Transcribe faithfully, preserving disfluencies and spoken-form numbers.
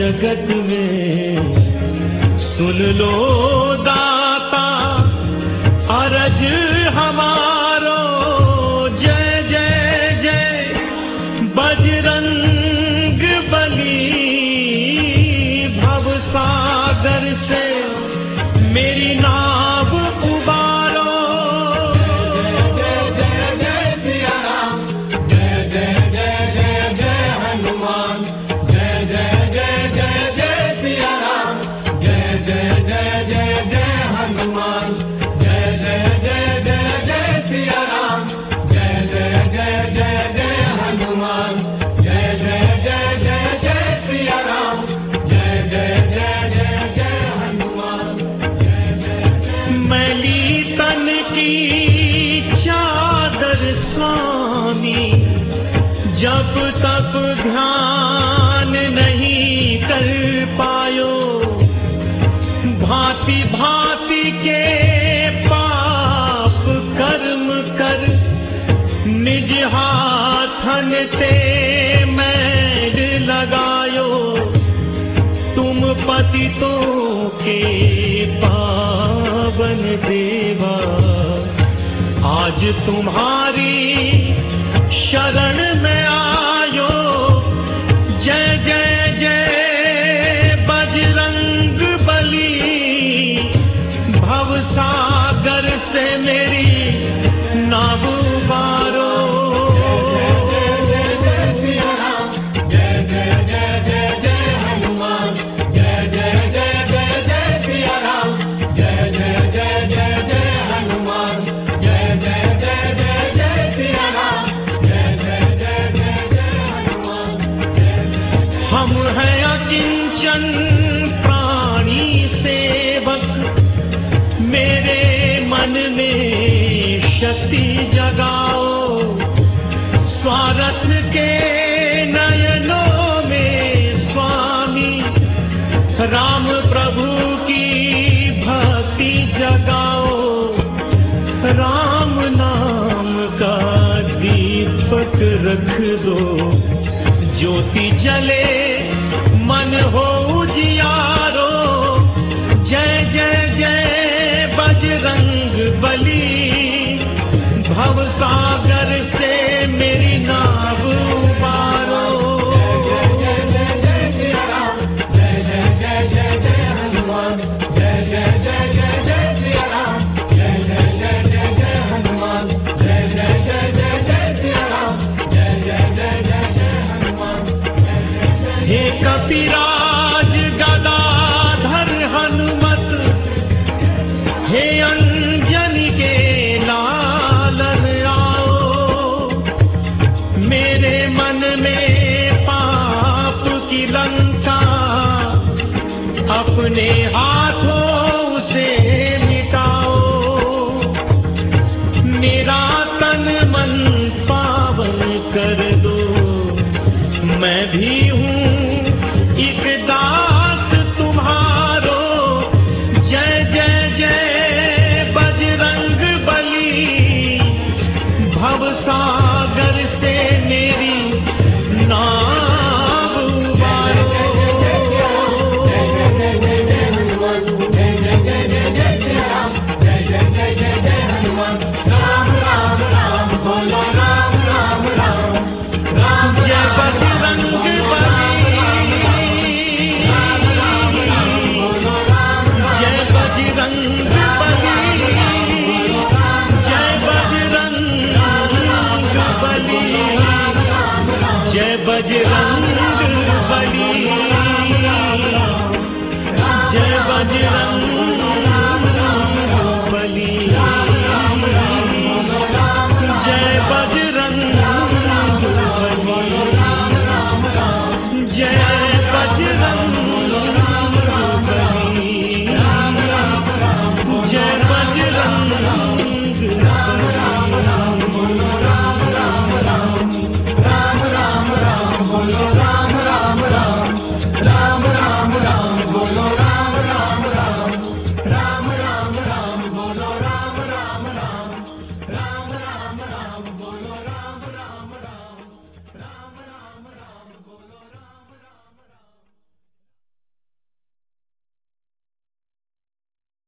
जगत में। सुन लो दाता अरज हमारो, जय जय जय बजरंग बली। भव सागर से मेरी नाव उबारो, जय जय जय सिया राम, जय जय जय जय जय हनुमान, जय जय जय जय जय सिया राम, जय जय जय जय जय हनुमान, जय जय जय जय जय सिया राम, जय जय जय जय जय हनुमान, जय जय जय जय जय सिया राम, जय जय जय जय जय हनुमान, जय जय जय। मैली तन की चादर स्वामी, जब तक ध्यान नहीं कर पायो। भांति भांति के पाप कर्म कर, निज हाथन ते मैल लगायो। तुम पतितों के पावन देवा, आज तुम्हारी शरण में आयो। जय जय जय बजरंग बली, भव सागर से मेरी नाव उबारो। जय जय जय सिया राम, जय जय जय जय जय हनुमान, जय जय जय जय जय सिया राम, जय जय जय जय जय हनुमान, जय जय जय जय जय सिया राम, जय जय जय जय जय हनुमान, जय जय जय। हम हैं अकिंचन प्राणी सेवक, मेरे मन में शक्ति जगाओ। स्वार्थ के नयनों में स्वामी, राम प्रभु की भक्ति जगाओ। राम नाम का दीपक रख दो, ज्योति जले मन हो उजियारो। जय जय जय बजरंग बली, भव सागर से मेरी नाव उबारो। जय जय जय जय सिया राम, जय जय जय जय जय हनुमान, जय जय जय जय जय सिया राम, जय जय जय जय जय हनुमान, जय जय जय जय जय सिया राम, जय जय जय जय जय हनुमान, जय जय जय। हे कपिराज गदाधर हनुमत, हे अंजनी के लालन आओ। मेरे मन में पाप की लंका, अपने हाथों से मिटाओ। मेरा तन मन पावन कर दो, मैं भी हूँ एक दास तुम्हारो। जय जय जय बजरंग बली, भव सागर से मेरी नाव उबारो। जय जय जय जय हनुमान, जय जय जय जय जय श्री राम, जय जय जय जय जय हनुमान। राम राम राम बोलो, राम राम राम राम। जय बजरंग बली, राम राम राम बोलो, राम जय बजरंग बली, जय बजरंग बली, जय बजरंग बली, जय बजरंग बली, जय बजरंग बली, जय बजरंग बली, जय बजरंग